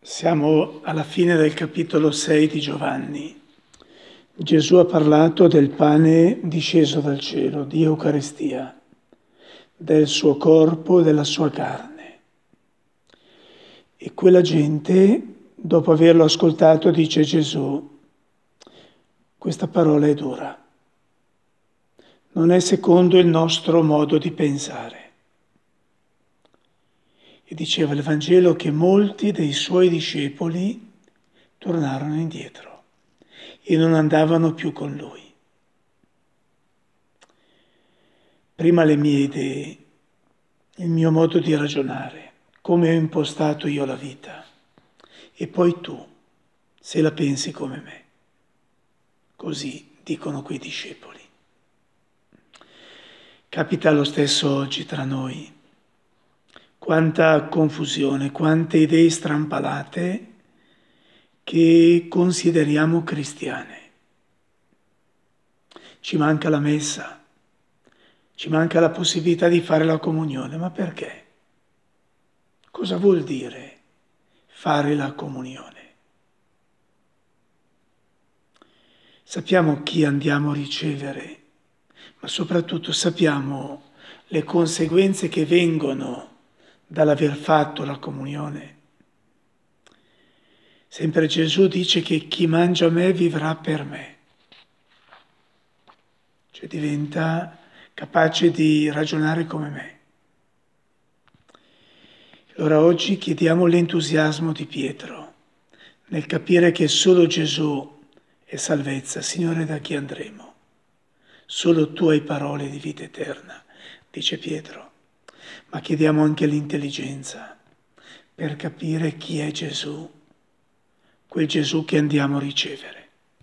Siamo alla fine del capitolo 6 di Giovanni. Gesù ha parlato del pane disceso dal cielo, di Eucaristia, del suo corpo e della sua carne. E quella gente, dopo averlo ascoltato, dice Gesù, questa parola è dura, non è secondo il nostro modo di pensare. E diceva il Vangelo che molti dei suoi discepoli tornarono indietro e non andavano più con lui. Prima le mie idee, il mio modo di ragionare, come ho impostato io la vita, e poi tu, se la pensi come me. Così dicono quei discepoli. Capita lo stesso oggi tra noi. Quanta confusione, quante idee strampalate che consideriamo cristiane. Ci manca la messa, ci manca la possibilità di fare la comunione, ma perché? Cosa vuol dire fare la comunione? Sappiamo chi andiamo a ricevere, ma soprattutto sappiamo le conseguenze che vengono dall'aver fatto la comunione. Sempre Gesù dice che chi mangia me vivrà per me. Cioè diventa capace di ragionare come me. Allora oggi chiediamo l'entusiasmo di Pietro nel capire che solo Gesù è salvezza. Signore, da chi andremo? Solo tu hai parole di vita eterna, dice Pietro. Ma chiediamo anche l'intelligenza per capire chi è Gesù, quel Gesù che andiamo a ricevere.